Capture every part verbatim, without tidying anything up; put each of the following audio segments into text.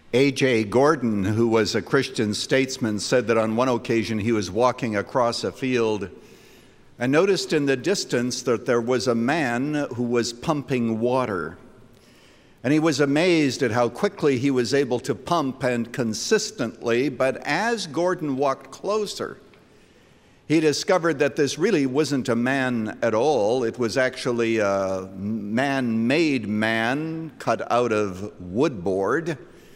A J Gordon, who was a Christian statesman, said that on one occasion he was walking across a field and noticed in the distance that there was a man who was pumping water. And he was amazed at how quickly he was able to pump and consistently, but as Gordon walked closer, he discovered that this really wasn't a man at all. It was actually a man-made man cut out of woodboard.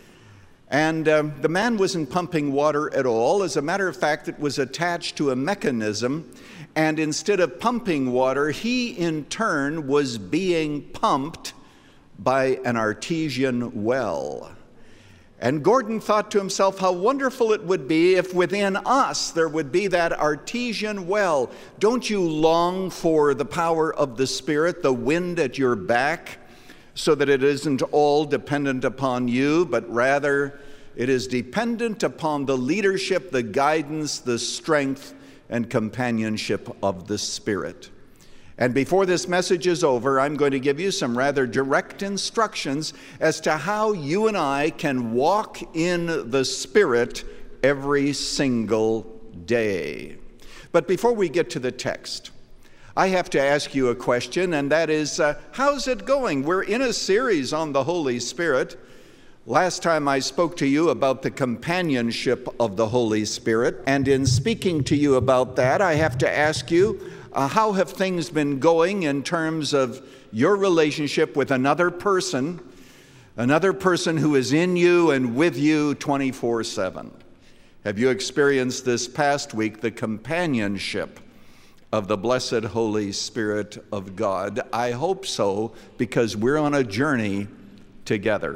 And uh, the man wasn't pumping water at all. As a matter of fact, it was attached to a mechanism. And instead of pumping water, he in turn was being pumped by an artesian well. And Gordon thought to himself how wonderful it would be if within us there would be that artesian well. Don't you long for the power of the Spirit, the wind at your back, so that it isn't all dependent upon you, but rather it is dependent upon the leadership, the guidance, the strength, and companionship of the Spirit. And before this message is over, I'm going to give you some rather direct instructions as to how you and I can walk in the Spirit every single day. But before we get to the text, I have to ask you a question, and that is, uh, how's it going? We're in a series on the Holy Spirit. Last time I spoke to you about the companionship of the Holy Spirit, and in speaking to you about that, I have to ask you, uh, how have things been going in terms of your relationship with another person, another person who is in you and with you twenty-four seven? Have you experienced this past week the companionship of the blessed Holy Spirit of God? I hope so, because we're on a journey together.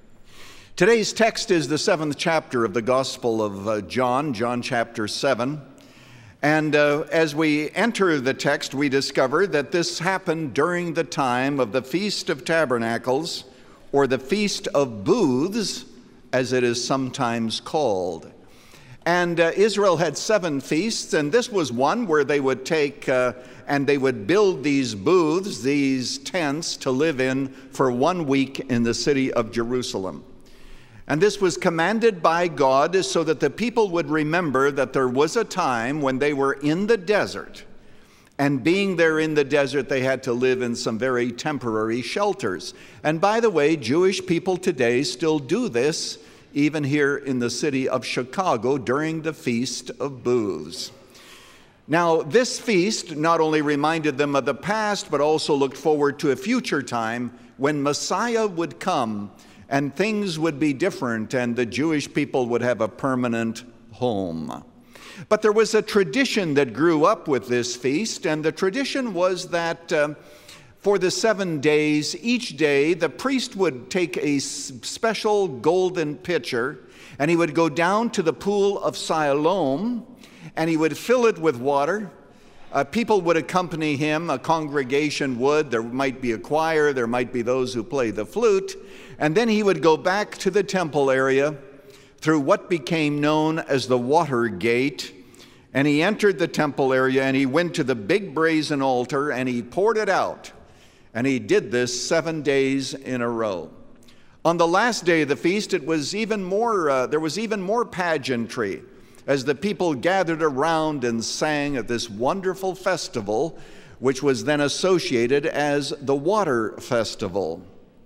Today's text is the seventh chapter of the Gospel of uh, John, John chapter seven. And uh, as we enter the text, we discover that this happened during the time of the Feast of Tabernacles, or the Feast of Booths, as it is sometimes called. And uh, Israel had seven feasts, and this was one where they would take uh, and they would build these booths, these tents to live in for one week in the city of Jerusalem. And this was commanded by God so that the people would remember that there was a time when they were in the desert. And being there in the desert, they had to live in some very temporary shelters. And by the way, Jewish people today still do this, even here in the city of Chicago during the Feast of Booths. Now, this feast not only reminded them of the past, but also looked forward to a future time when Messiah would come and things would be different and the Jewish people would have a permanent home. But there was a tradition that grew up with this feast, and the tradition was that uh, for the seven days, each day, the priest would take a special golden pitcher and he would go down to the pool of Siloam and he would fill it with water. Uh, people would accompany him, a congregation would. There might be a choir, there might be those who play the flute. And then he would go back to the temple area through what became known as the Water Gate. And he entered the temple area and he went to the big brazen altar and he poured it out. And he did this seven days in a row. On the last day of the feast, it was even more, uh, there was even more pageantry as the people gathered around and sang at this wonderful festival, which was then associated as the Water Festival.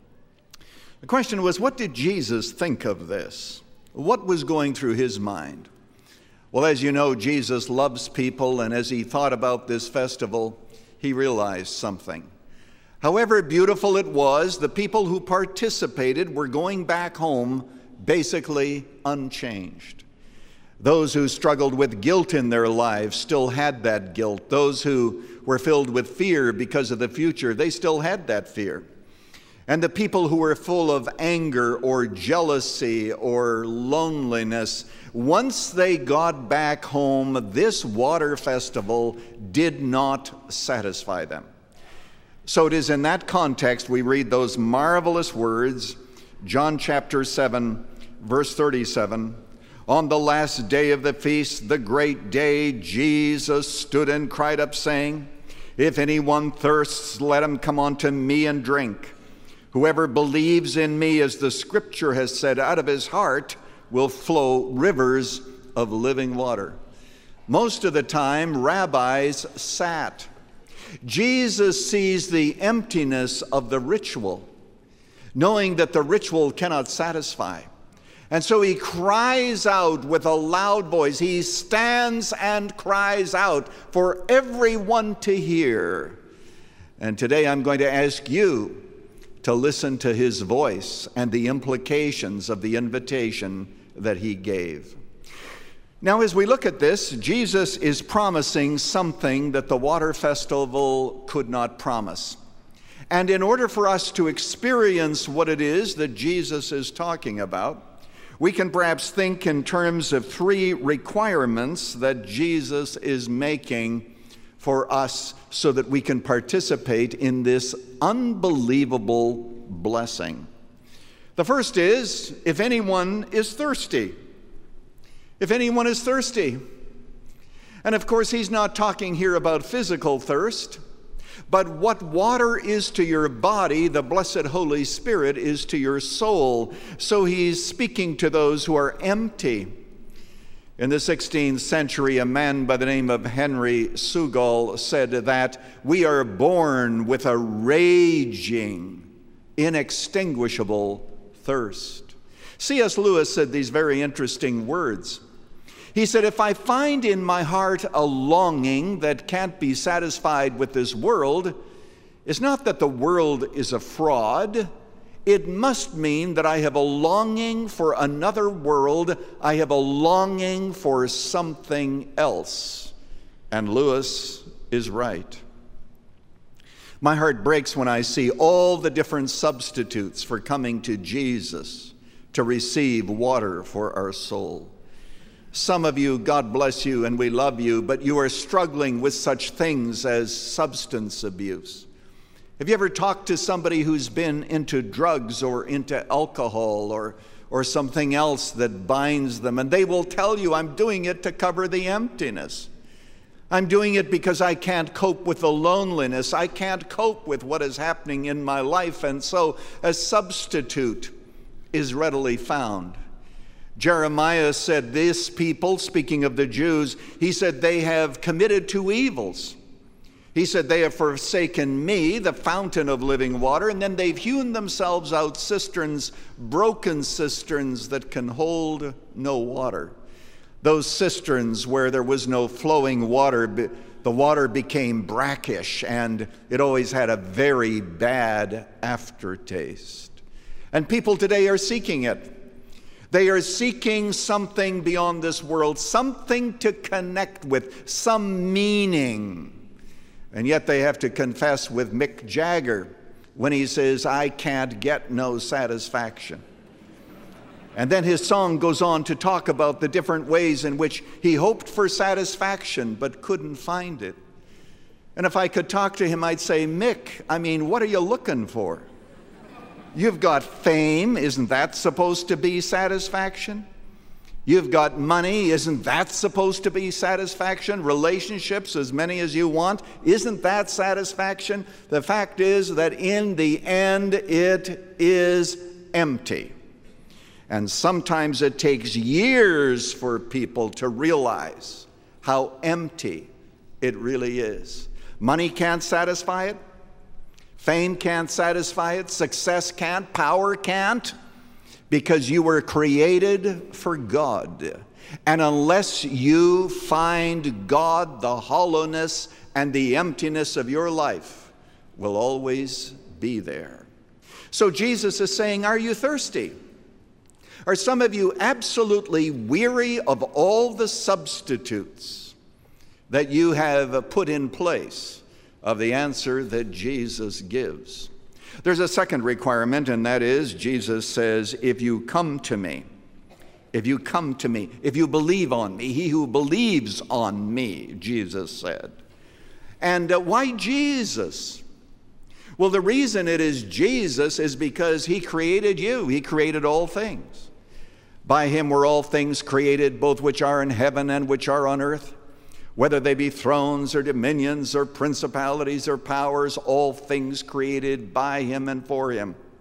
The question was, what did Jesus think of this? What was going through his mind? Well, as you know, Jesus loves people, and as he thought about this festival, he realized something. However beautiful it was, the people who participated were going back home basically unchanged. Those who struggled with guilt in their lives still had that guilt. Those who were filled with fear because of the future, they still had that fear. And the people who were full of anger or jealousy or loneliness, once they got back home, this water festival did not satisfy them. So it is in that context we read those marvelous words, John chapter seven, verse thirty-seven. On the last day of the feast, the great day, Jesus stood and cried up, saying, "If anyone thirsts, let him come unto me and drink. Whoever believes in me, as the scripture has said, out of his heart will flow rivers of living water. Most of the time, rabbis sat. Jesus sees the emptiness of the ritual, knowing that the ritual cannot satisfy. And so he cries out with a loud voice. He stands and cries out for everyone to hear. And today I'm going to ask you to listen to his voice and the implications of the invitation that he gave. Now, as we look at this, Jesus is promising something that the water festival could not promise. And in order for us to experience what it is that Jesus is talking about, we can perhaps think in terms of three requirements that Jesus is making for us so that we can participate in this unbelievable blessing. The first is, if anyone is thirsty. If anyone is thirsty. And of course, he's not talking here about physical thirst, but what water is to your body, the blessed Holy Spirit is to your soul. So he's speaking to those who are empty. In the sixteenth century, a man by the name of Henry Sugal said that we are born with a raging, inextinguishable thirst. C S Lewis said these very interesting words. He said, if I find in my heart a longing that can't be satisfied with this world, it's not that the world is a fraud. It must mean that I have a longing for another world. I have a longing for something else. And Lewis is right. My heart breaks when I see all the different substitutes for coming to Jesus to receive water for our soul. Some of you, God bless you, and we love you, but you are struggling with such things as substance abuse. Have you ever talked to somebody who's been into drugs or into alcohol or, or something else that binds them? And they will tell you, I'm doing it to cover the emptiness. I'm doing it because I can't cope with the loneliness. I can't cope with what is happening in my life. And so a substitute is readily found. Jeremiah said, this people, speaking of the Jews, he said, they have committed two evils. He said, they have forsaken me, the fountain of living water, and then they've hewn themselves out cisterns, broken cisterns that can hold no water. Those cisterns where there was no flowing water, the water became brackish, and it always had a very bad aftertaste. And people today are seeking it. They are seeking something beyond this world, something to connect with, some meaning. And yet they have to confess with Mick Jagger when he says, I can't get no satisfaction. And then his song goes on to talk about the different ways in which he hoped for satisfaction but couldn't find it. And if I could talk to him, I'd say, Mick, I mean, what are you looking for? You've got fame, isn't that supposed to be satisfaction? You've got money, isn't that supposed to be satisfaction? Relationships, as many as you want, isn't that satisfaction? The fact is that in the end, it is empty. And sometimes it takes years for people to realize how empty it really is. Money can't satisfy it. Fame can't satisfy it. Success can't. Power can't. Because you were created for God. And unless you find God, the hollowness and the emptiness of your life will always be there. So Jesus is saying, are you thirsty? Are some of you absolutely weary of all the substitutes that you have put in place of the answer that Jesus gives? There's a second requirement, and that is, Jesus says, if you come to me, if you come to me, if you believe on me, he who believes on me, Jesus said. And uh, why Jesus? Well, the reason it is Jesus is because he created you. He created all things. By him were all things created, both which are in heaven and which are on earth. Whether they be thrones or dominions or principalities or powers, all things created by him and for him.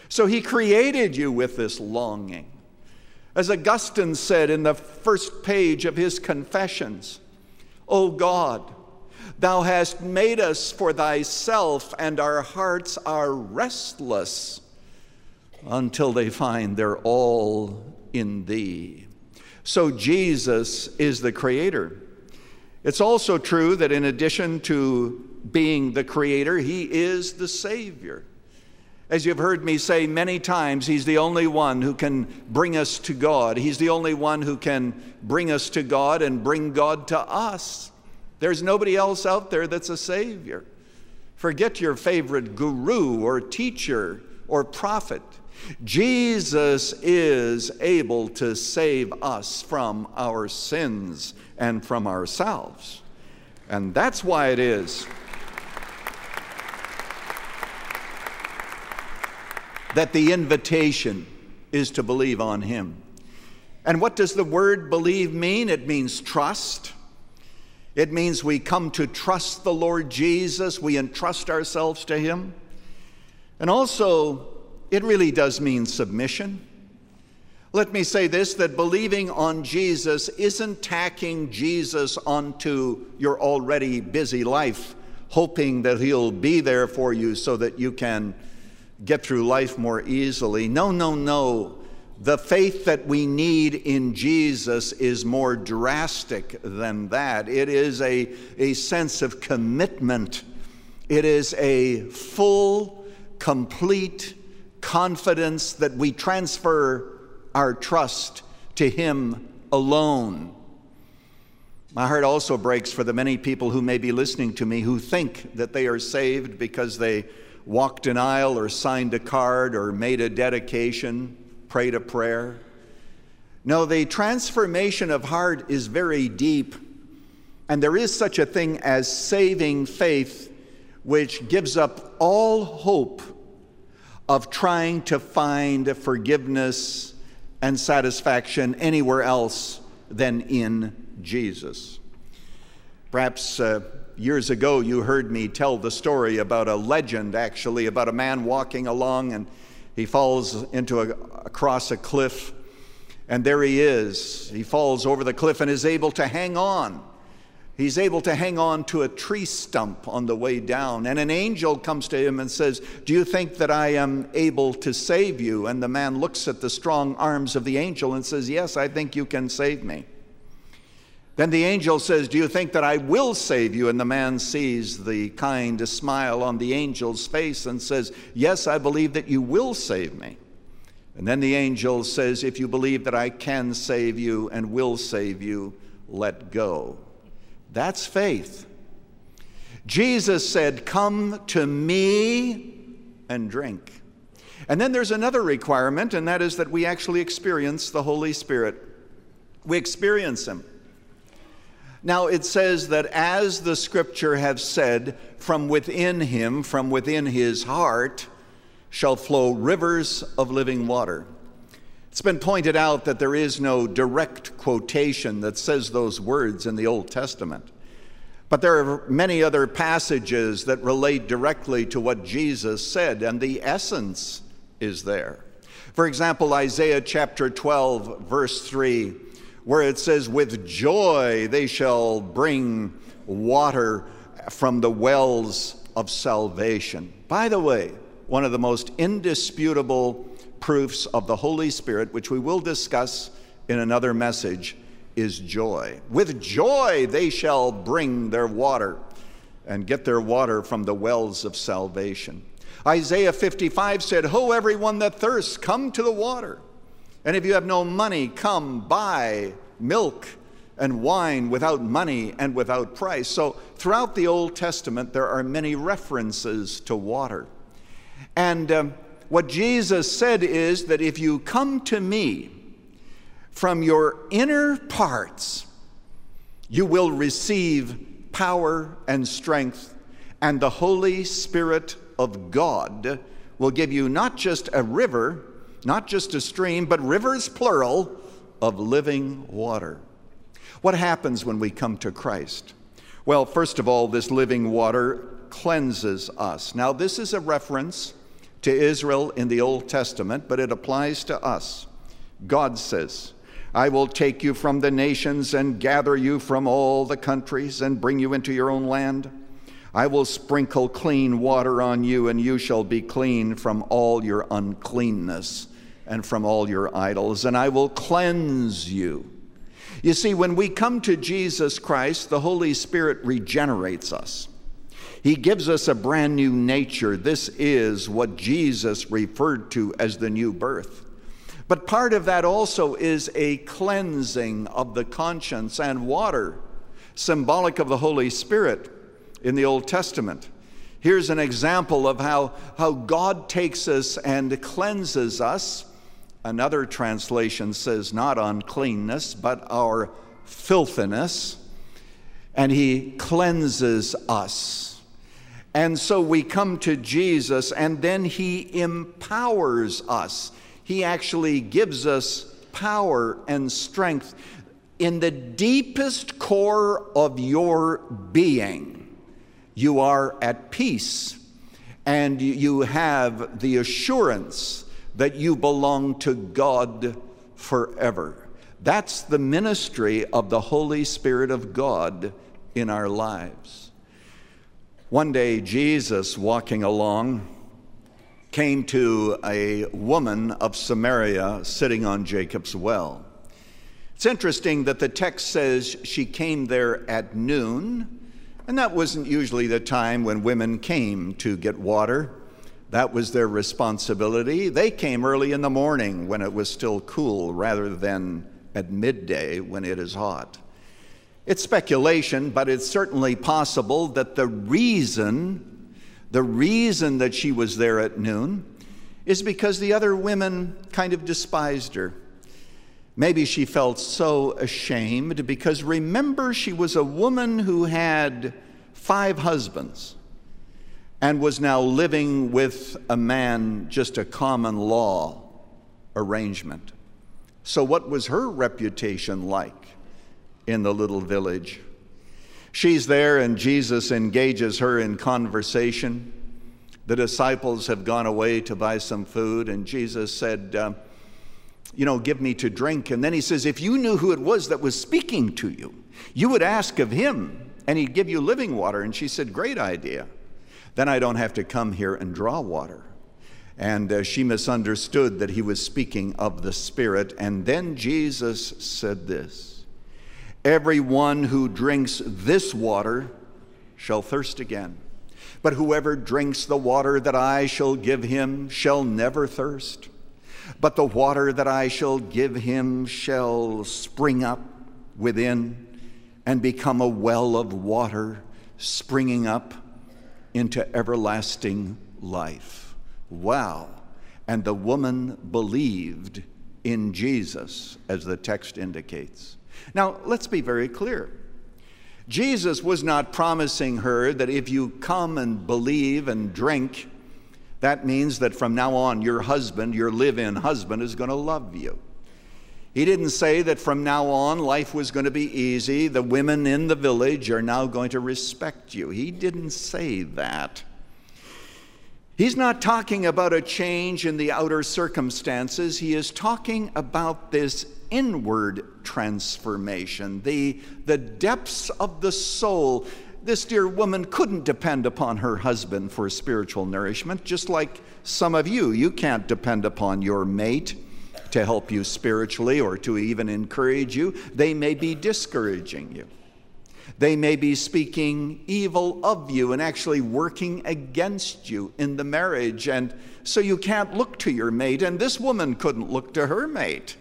So he created you with this longing. As Augustine said in the first page of his Confessions, O God, thou hast made us for thyself, and our hearts are restless until they find their all in thee. So Jesus is the creator. It's also true that in addition to being the creator, he is the Savior. As you've heard me say many times, he's the only one who can bring us to God. He's the only one who can bring us to God and bring God to us. There's nobody else out there that's a Savior. Forget your favorite guru or teacher or prophet. Jesus is able to save us from our sins and from ourselves. And that's why it is that the invitation is to believe on him. And what does the word believe mean? It means trust. It means we come to trust the Lord Jesus. We entrust ourselves to him. And also, it really does mean submission. Let me say this, that believing on Jesus isn't tacking Jesus onto your already busy life, hoping that he'll be there for you so that you can get through life more easily. No, no, no. The faith that we need in Jesus is more drastic than that. It is a, a sense of commitment. It is a full, complete confidence that we transfer our trust to him alone. My heart also breaks for the many people who may be listening to me who think that they are saved because they walked an aisle or signed a card or made a dedication, prayed a prayer. No, the transformation of heart is very deep, and there is such a thing as saving faith, which gives up all hope of trying to find forgiveness and satisfaction anywhere else than in Jesus. Perhaps uh, years ago, you heard me tell the story about a legend, actually, about a man walking along and he falls into a, across a cliff, and there he is. He falls over the cliff and is able to hang on. He's able to hang on to a tree stump on the way down, and an angel comes to him and says, "Do you think that I am able to save you?" And the man looks at the strong arms of the angel and says, "Yes, I think you can save me." Then the angel says, "Do you think that I will save you?" And the man sees the kind smile on the angel's face and says, "Yes, I believe that you will save me." And then the angel says, "If you believe that I can save you and will save you, let go." That's faith. Jesus said, "Come to me and drink." And then there's another requirement, and that is that we actually experience the Holy Spirit. We experience him. Now, it says that as the scripture has said, from within him, from within his heart, shall flow rivers of living water. It's been pointed out that there is no direct quotation that says those words in the Old Testament. But there are many other passages that relate directly to what Jesus said, and the essence is there. For example, Isaiah chapter twelve, verse three, where it says, "With joy they shall bring water from the wells of salvation." By the way, one of the most indisputable proofs of the Holy Spirit, which we will discuss in another message, is joy. With joy they shall bring their water and get their water from the wells of salvation. Isaiah fifty-five said, "Ho, everyone that thirsts, come to the water. And if you have no money, come buy milk and wine without money and without price." So throughout the Old Testament, there are many references to water. And um, what Jesus said is that if you come to me from your inner parts, you will receive power and strength, and the Holy Spirit of God will give you not just a river, not just a stream, but rivers, plural, of living water. What happens when we come to Christ? Well, first of all, this living water cleanses us. Now, this is a reference to Israel in the Old Testament, but it applies to us. God says, I will take you from the nations and gather you from all the countries and bring you into your own land. I will sprinkle clean water on you, and you shall be clean from all your uncleanness and from all your idols, and I will cleanse you. You see, when we come to Jesus Christ, the Holy Spirit regenerates us. He gives us a brand new nature. This is what Jesus referred to as the new birth. But part of that also is a cleansing of the conscience, and water, symbolic of the Holy Spirit in the Old Testament. Here's an example of how, how God takes us and cleanses us. Another translation says not uncleanness, but our filthiness. And he cleanses us. And so we come to Jesus, and then he empowers us. He actually gives us power and strength in the deepest core of your being. You are at peace, and you have the assurance that you belong to God forever. That's the ministry of the Holy Spirit of God in our lives. One day, Jesus, walking along, came to a woman of Samaria sitting on Jacob's well. It's interesting that the text says she came there at noon, and that wasn't usually the time when women came to get water. That was their responsibility. They came early in the morning when it was still cool, rather than at midday when it is hot. It's speculation, but it's certainly possible that the reason The reason that she was there at noon is because the other women kind of despised her. Maybe she felt so ashamed because, remember, she was a woman who had five husbands and was now living with a man, just a common law arrangement. So what was her reputation like in the little village? She's there, and Jesus engages her in conversation. The disciples have gone away to buy some food, and Jesus said, uh, you know, give me to drink. And then he says, if you knew who it was that was speaking to you, you would ask of him, and he'd give you living water. And she said, great idea. Then I don't have to come here and draw water. And uh, she misunderstood that he was speaking of the Spirit. And then Jesus said this, everyone who drinks this water shall thirst again. But whoever drinks the water that I shall give him shall never thirst. But the water that I shall give him shall spring up within and become a well of water springing up into everlasting life. Wow. And the woman believed in Jesus, as the text indicates. Now, let's be very clear. Jesus was not promising her that if you come and believe and drink, that means that from now on your husband, your live-in husband, is going to love you. He didn't say that from now on life was going to be easy. The women in the village are now going to respect you. He didn't say that. He's not talking about a change in the outer circumstances. He is talking about this inward transformation, the, the depths of the soul. This dear woman couldn't depend upon her husband for spiritual nourishment, just like some of you. You can't depend upon your mate to help you spiritually or to even encourage you. They may be discouraging you. They may be speaking evil of you and actually working against you in the marriage. And so you can't look to your mate, and this woman couldn't look to her mate.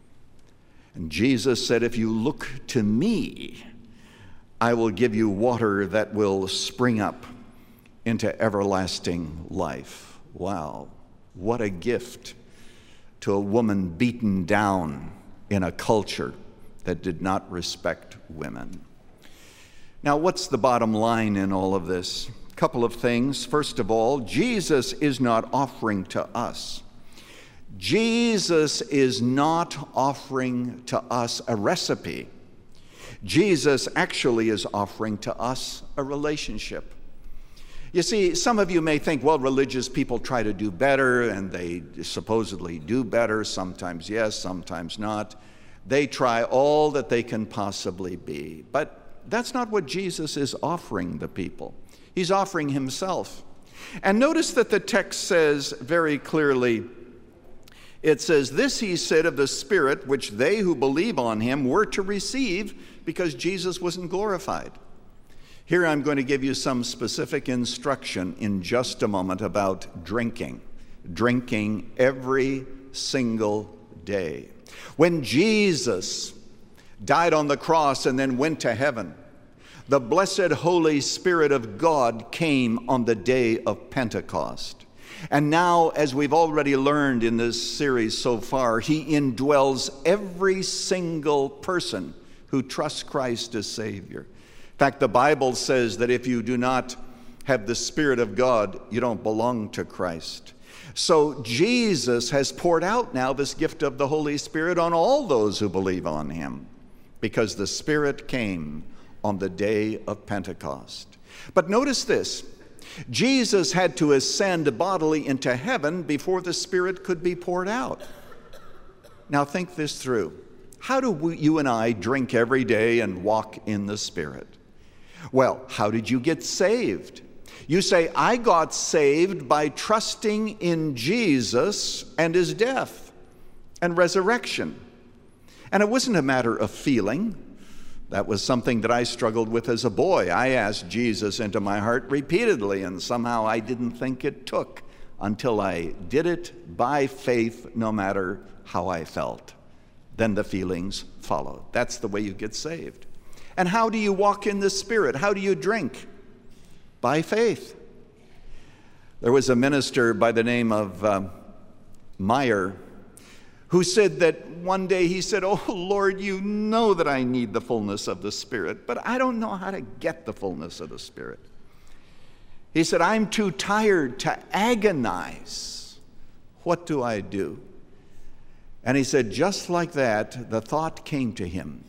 And Jesus said, if you look to me, I will give you water that will spring up into everlasting life. Wow, what a gift to a woman beaten down in a culture that did not respect women. Now, what's the bottom line in all of this? A couple of things. First of all, Jesus is not offering to us. Jesus is not offering to us a recipe. Jesus actually is offering to us a relationship. You see, some of you may think, well, religious people try to do better, and they supposedly do better. Sometimes yes, sometimes not. They try all that they can possibly be. But that's not what Jesus is offering the people. He's offering himself. And notice that the text says very clearly, it says, this he said of the Spirit, which they who believe on him were to receive, because Jesus wasn't glorified. Here I'm going to give you some specific instruction in just a moment about drinking. Drinking every single day. When Jesus died on the cross and then went to heaven, the blessed Holy Spirit of God came on the day of Pentecost. And now, as we've already learned in this series so far, he indwells every single person who trusts Christ as Savior. In fact, the Bible says that if you do not have the Spirit of God, you don't belong to Christ. So Jesus has poured out now this gift of the Holy Spirit on all those who believe on him, because the Spirit came on the day of Pentecost. But notice this, Jesus had to ascend bodily into heaven before the Spirit could be poured out. Now think this through. How do we, you and I drink every day and walk in the Spirit? Well, how did you get saved? You say, I got saved by trusting in Jesus and his death and resurrection. And it wasn't a matter of feeling. That was something that I struggled with as a boy. I asked Jesus into my heart repeatedly, and somehow I didn't think it took until I did it by faith, no matter how I felt. Then the feelings followed. That's the way you get saved. And how do you walk in the Spirit? How do you drink? By faith. There was a minister by the name of um, Meyer who said that one day he said, oh Lord, you know that I need the fullness of the Spirit, but I don't know how to get the fullness of the Spirit. He said, I'm too tired to agonize. What do I do? And he said, just like that, the thought came to him.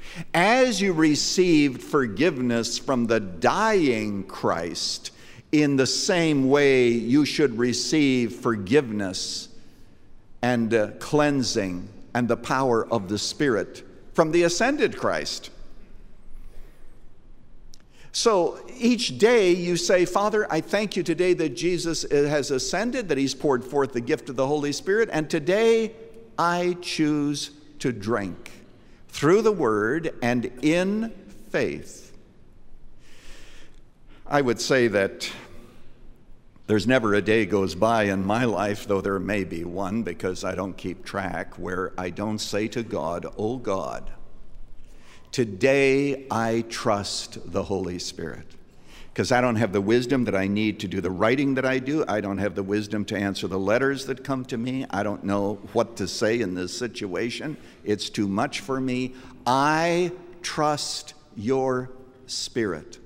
As you received forgiveness from the dying Christ, in the same way you should receive forgiveness and uh, cleansing and the power of the Spirit from the ascended Christ. So each day you say, Father, I thank you today that Jesus has ascended, that he's poured forth the gift of the Holy Spirit, and today I choose to drink through the Word and in faith. I would say that there's never a day goes by in my life, though there may be one because I don't keep track, where I don't say to God, oh God, today I trust the Holy Spirit. Because I don't have the wisdom that I need to do the writing that I do. I don't have the wisdom to answer the letters that come to me. I don't know what to say in this situation. It's too much for me. I trust your Spirit.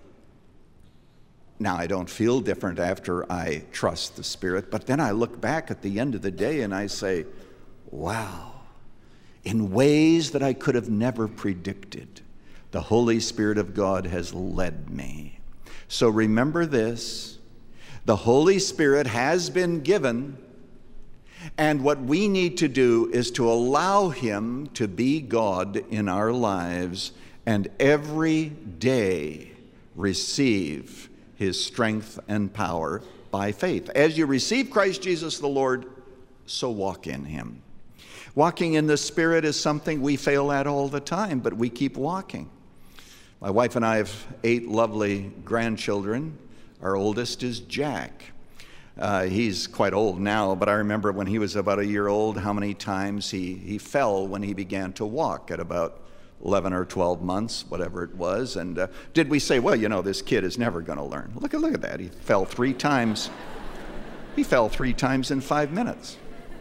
Now, I don't feel different after I trust the Spirit, but then I look back at the end of the day and I say, wow, in ways that I could have never predicted, the Holy Spirit of God has led me. So remember this, the Holy Spirit has been given, and what we need to do is to allow him to be God in our lives and every day receive his strength and power by faith. As you receive Christ Jesus the Lord, so walk in him. Walking in the Spirit is something we fail at all the time, but we keep walking. My wife and I have eight lovely grandchildren. Our oldest is Jack. Uh, he's quite old now, but I remember when he was about a year old, how many times he, he fell when he began to walk at about eleven or twelve months, whatever it was. And uh, did we say, well, you know, this kid is never going to learn? Look at, look at that. He fell three times. He fell three times in five minutes.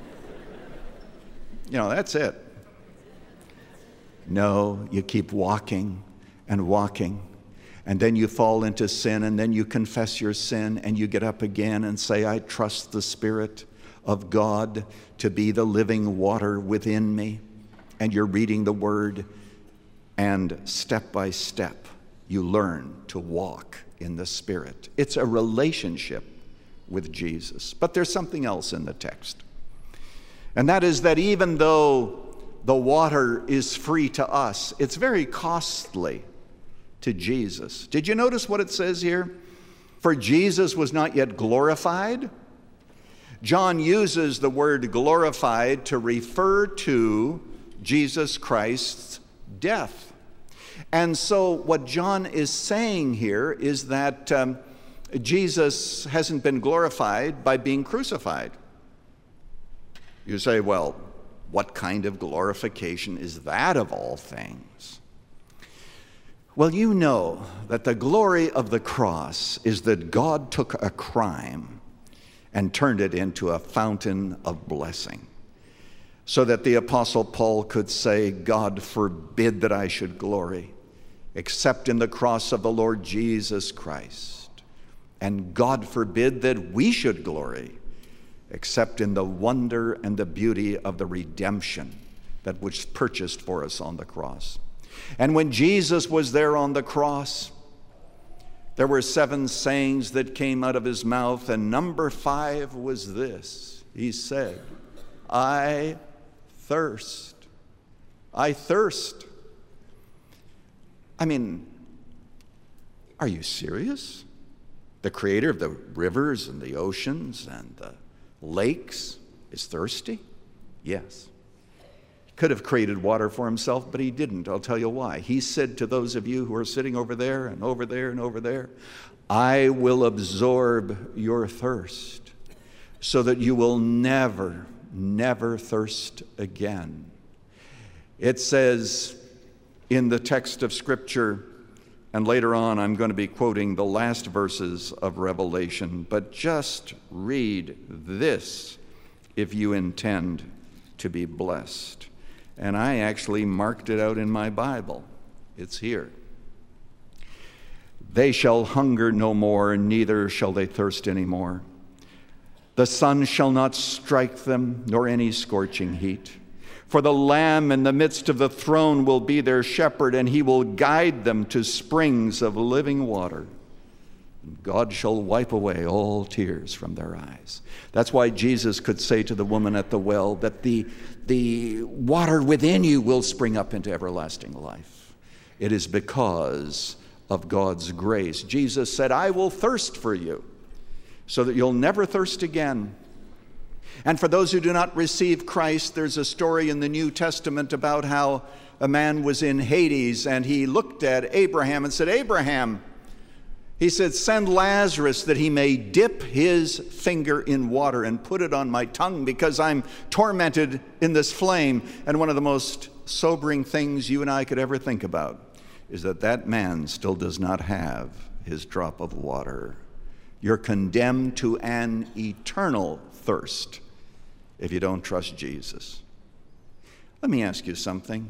You know, that's it. No, you keep walking and walking, and then you fall into sin, and then you confess your sin, and you get up again and say, I trust the Spirit of God to be the living water within me. And you're reading the Word, and step by step, you learn to walk in the Spirit. It's a relationship with Jesus. But there's something else in the text. And that is that even though the water is free to us, it's very costly to Jesus. Did you notice what it says here? For Jesus was not yet glorified. John uses the word glorified to refer to Jesus Christ's death. And so what John is saying here is that um, Jesus hasn't been glorified by being crucified. You say, well, what kind of glorification is that of all things? Well, you know that the glory of the cross is that God took a crime and turned it into a fountain of blessing, so that the Apostle Paul could say, God forbid that I should glory, except in the cross of the Lord Jesus Christ. And God forbid that we should glory, except in the wonder and the beauty of the redemption that was purchased for us on the cross. And when Jesus was there on the cross, there were seven sayings that came out of his mouth, and number five was this. He said, I thirst. I thirst. I mean, are you serious? The creator of the rivers and the oceans and the lakes is thirsty? Yes. He could have created water for himself, but he didn't. I'll tell you why. He said to those of you who are sitting over there and over there and over there, I will absorb your thirst so that you will never, never thirst again. It says in the text of Scripture, and later on I'm going to be quoting the last verses of Revelation, but just read this if you intend to be blessed. And I actually marked it out in my Bible. It's here. They shall hunger no more, neither shall they thirst any more. The sun shall not strike them, nor any scorching heat. For the Lamb in the midst of the throne will be their shepherd, and he will guide them to springs of living water. And God shall wipe away all tears from their eyes. That's why Jesus could say to the woman at the well that the, the water within you will spring up into everlasting life. It is because of God's grace. Jesus said, I will thirst for you so that you'll never thirst again. And for those who do not receive Christ, there's a story in the New Testament about how a man was in Hades and he looked at Abraham and said, Abraham, he said, send Lazarus that he may dip his finger in water and put it on my tongue because I'm tormented in this flame. And one of the most sobering things you and I could ever think about is that that man still does not have his drop of water. You're condemned to an eternal thirst if you don't trust Jesus. Let me ask you something.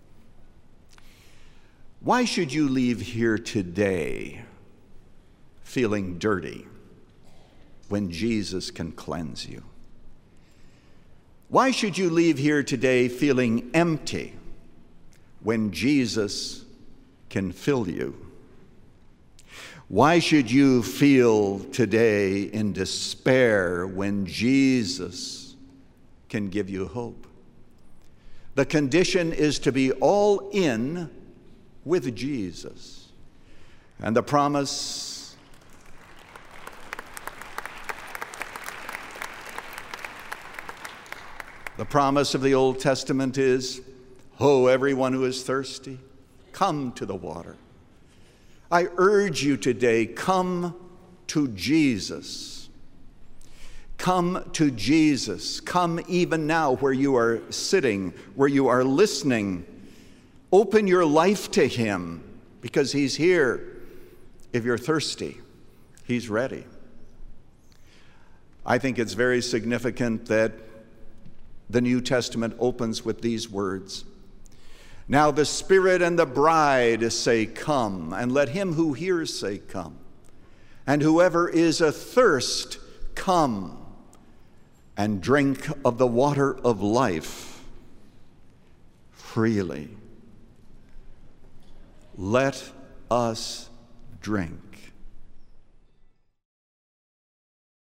Why should you leave here today feeling dirty when Jesus can cleanse you? Why should you leave here today feeling empty when Jesus can fill you? Why should you feel today in despair when Jesus can give you hope? The condition is to be all in with Jesus. And the promise the promise of the Old Testament is, "Ho, everyone who is thirsty, come to the water." I urge you today, come to Jesus. Come to Jesus. Come even now where you are sitting, where you are listening. Open your life to him because he's here. If you're thirsty, he's ready. I think it's very significant that the New Testament opens with these words. Now the Spirit and the bride say, come, and let him who hears say, come. And whoever is athirst, come and drink of the water of life freely. Let us drink.